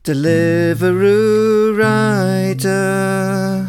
Deliveroo rider,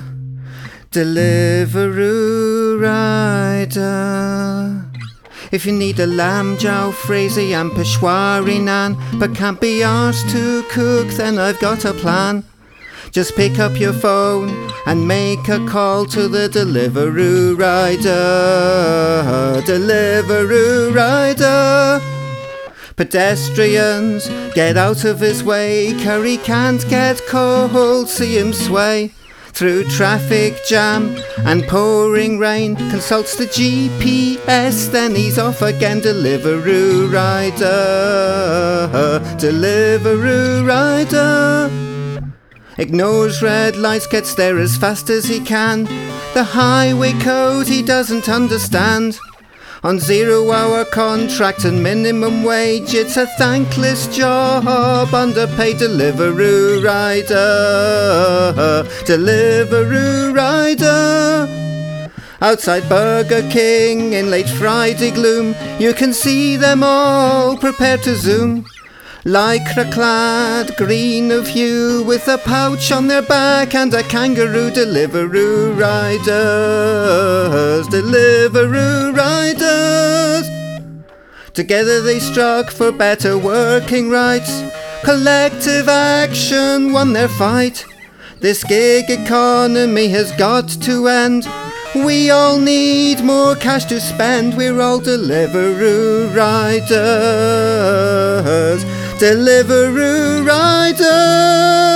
Deliveroo rider. If you need a lamb jalfrezi and peshwari naan, but can't be arsed to cook, then I've got a plan. Just pick up your phone and make a call to the Deliveroo rider, Deliveroo rider. Pedestrians, get out of his way, Curry can't get cold, see him sway through traffic jam and pouring rain, consults the GPS, then he's off again. Deliveroo rider, Deliveroo rider. Ignores red lights, gets there as fast as he can. The highway code he doesn't understand. On 0-hour contract and minimum wage, it's a thankless job, underpaid. Deliveroo rider, Deliveroo rider. Outside Burger King in late Friday gloom, you can see them all prepared to zoom. Lycra clad, green of hue, with a pouch on their back and a kangaroo. Deliveroo riders, Deliveroo riders. Together they struck for better working rights. Collective action won their fight. This gig economy has got to end. We all need more cash to spend. We're all Deliveroo riders, Deliveroo riders.